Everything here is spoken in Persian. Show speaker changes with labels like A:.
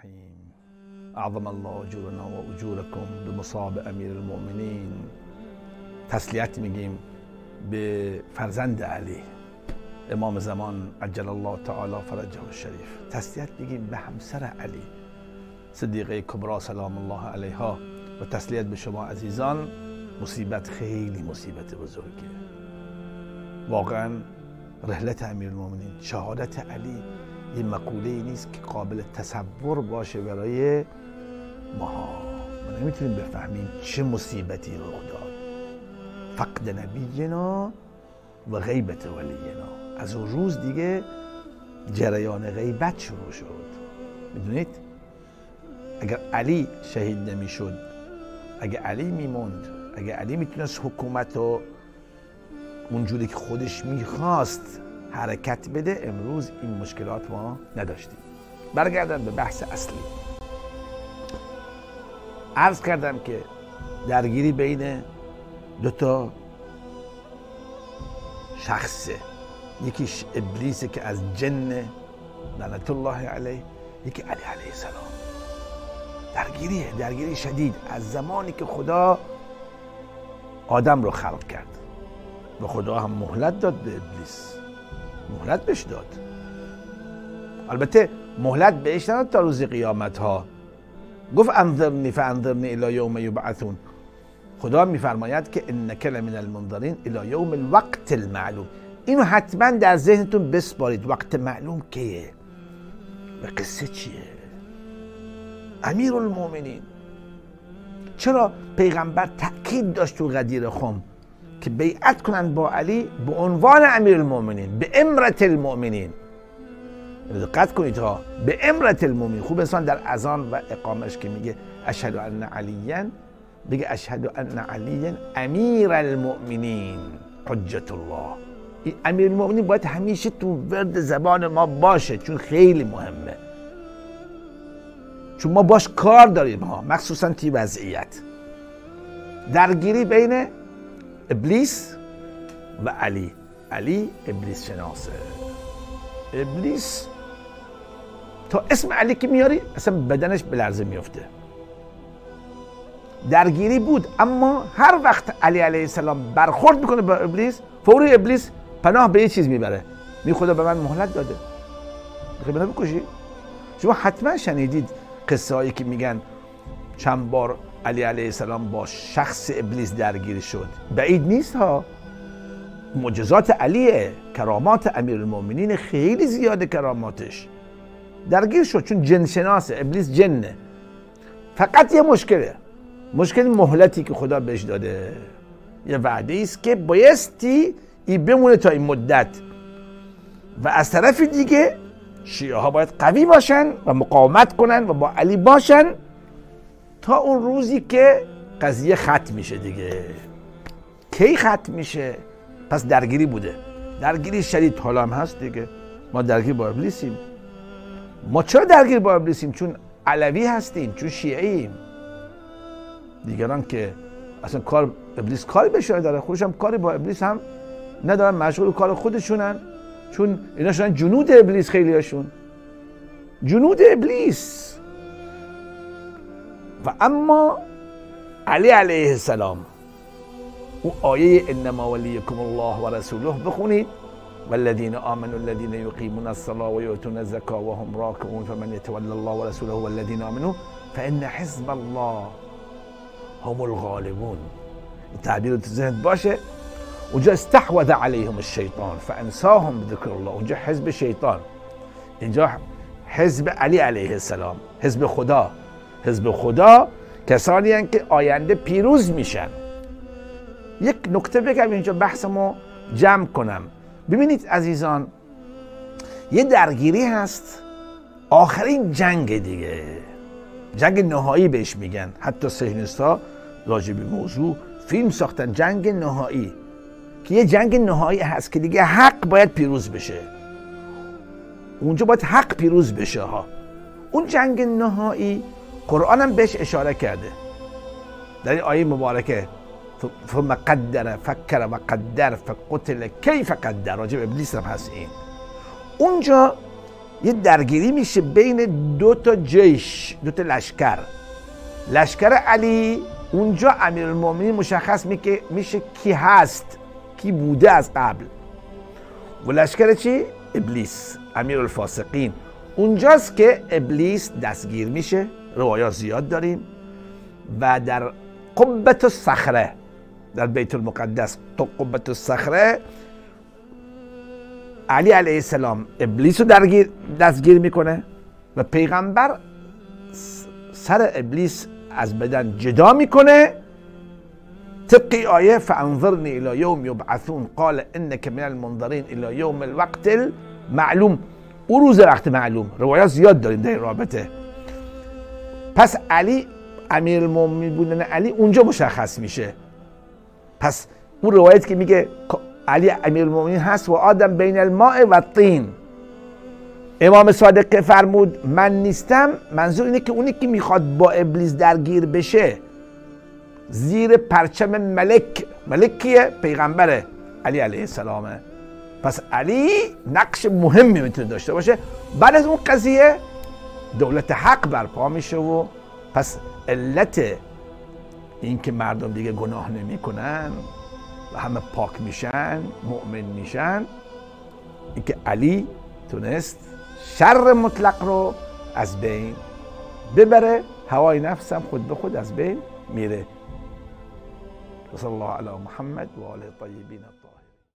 A: الرحیم. اعظم الله اجورنا و اجورکم بمصاب امیر المؤمنین. تسلیت میگیم به فرزند علی امام زمان عجل الله تعالی فرجه الشریف. تسلیت میگیم به همسر علی صدیقه کبرا سلام الله علیها و تسلیت به شما عزیزان. مصیبت خیلی مصیبت بزرگه واقعا. رحلت امیرالمومنین، شهادت علی یه مقوله ای نیست که قابل تصور باشه برای ماها. ما نمیتونیم بفهمیم چه مصیبتی رخ داد. فقد نبینا و غیبت ولینا. از اون روز دیگه جریان غیبت شروع شد. میدونید اگر علی شهید نمیشد، اگر علی میموند، اگر علی میتونست حکومت رو اونجوری که خودش میخواست حرکت بده، امروز این مشکلات ما نداشتیم. برگردم به بحث اصلی. عرض کردم که درگیری بین دو تا شخصه، یکیش ابلیسه که از جن لعنت الله علیه، یکی علی علیه السلام. درگیری شدید از زمانی که خدا آدم رو خلق کرد و خدا هم مهلت داد به ابلیس، مهلت بهش داد. البته مهلت بهش نداد تا روز قیامت ها. گفت انظرنی فانظرنی الی یوم یبعثون. خدا میفرماید که انک لمن المنظرین الی یوم الوقت المعلوم. اینو حتما در ذهنتون بسپارید. وقت معلوم کیه و قصه چیه؟ امیرالمومنین. چرا پیغمبر تأکید داشت تو غدیر خم که بیعت کنن با علی به عنوان امیرالمومنین، به امرت المؤمنین. دقت کنید ها، به امرت المؤمنین. خوب انسان در اذان و اقامش که میگه اشهد ان علیاً بگه اشهد ان علیاً امیر المؤمنین حجت الله. این امیر المؤمنین باید همیشه تو ورد زبان ما باشه، چون خیلی مهمه، چون ما باش کار داریم ها، مخصوصا تی وضعیت. درگیری بین ابلیس و علی. علی ابلیس شناسه. ابلیس تا اسم علی که میاری اصلا بدنش به لرزه میفته. درگیری بود، اما هر وقت علی علیه السلام برخورد میکنه با ابلیس، فوری ابلیس پناه به یه چیز میبره. می خدا به من مهلت داده، میخوای منو بکشی؟ شما حتما شنیدید قصه هایی که میگن چند بار علی علیه السلام با شخص ابلیس درگیر شد. بعید نیست ها. معجزات علیه، کرامات امیرالمومنین خیلی زیاده کراماتش. درگیر شد چون جن شناسه، ابلیس جنه. فقط یه مشکل مهلتی که خدا بهش داده. یه وعده است که بایستی این بمونه تا این مدت، و از طرف دیگه شیعه ها باید قوی باشن و مقاومت کنن و با علی باشن تا اون روزی که قضیه ختم میشه دیگه. کی ختم میشه؟ پس درگیری بوده، درگیری شدید حالا هم هست دیگه. ما درگیر با ابلیسیم. ما چرا درگیر با ابلیسیم؟ چون علوی هستیم، چون شیعه ایم. دیگران که اصلا کار ابلیس کاری بشه داره، خودش هم کاری با ابلیس هم ندارن، مشغول کار خودشونن، چون اینا شدن جنود ابلیس. خیلی هاشون جنود ابلیس. و اما علی علیه السلام، او آیه انما ولیکم الله و رسوله بخونید. والذین آمنوا الذین یقیمون الصلاة و یؤتون الزکاة و هم راکعون فمن یتولی الله و رسوله والذین آمنوا فان حزب الله هم الغالبون. این تعبیر تو ذهنت باشه. اونجا استحوذ علیهم الشیطان فانساهم بذکر الله. اونجا حزب شیطان، اینجا حزب علی علیه السلام، حزب خدا. حزب خدا کسانی هستند که آینده پیروز میشن. یک نکته بگم اینجا بحثمو جمع کنم. ببینید عزیزان، یه درگیری هست، آخرین جنگ دیگه، جنگ نهایی بهش میگن. حتی صهیونیست‌ها راجع به موضوع فیلم ساختن، جنگ نهایی، که یه جنگ نهایی هست که دیگه حق باید پیروز بشه. اونجا باید حق پیروز بشه ها. اون جنگ نهایی قرآن هم بهش اشاره کرده در این آیه مبارکه. ثم قدر فکر و قدر فقتل کیف قدر. راجع به ابلیس هم هست این. اونجا یه درگیری میشه بین دو تا جیش، دو تا لشکر. لشکر علی اونجا امیرالمومنین مشخص میشه کی هست، کی بوده از قبل. و لشکر چی؟ ابلیس، امیرالفاسقین. اونجاست که ابلیس دستگیر میشه. روایات زیاد داریم. و در قبة الصخره، در بیت المقدس تو قبة الصخره، علی علیه السلام ابلیس رو دستگیر میکنه و پیغمبر سر ابلیس از بدن جدا میکنه. طبق آیه فانظرنی الی یوم یبعثون قال انک من المنظرین الی یوم الوقت المعلوم. او روز وقت معلوم. روایات زیاد داریم در این رابطه. پس علی، امیرالمومنین بودن علی اونجا مشخص میشه. پس اون روایت که میگه علی امیرالمومنین هست و آدم بین الماء و الطین، امام صادق فرمود من نیستم، منظور اینه که اونی که میخواد با ابلیس درگیر بشه زیر پرچم ملک کیه؟ پیغمبره، علی علیه السلامه. پس علی نقش مهمی میتونه داشته باشه. بعد از اون قضیه دولت حق برپا میشه و پس علت این که مردم دیگه گناه نمی کنن و همه پاک میشن، مؤمن میشن، این که علی تونست شر مطلق رو از بین ببره. هوای نفسم خود به خود از بین میره. صلی الله علی محمد و آله الطیبین.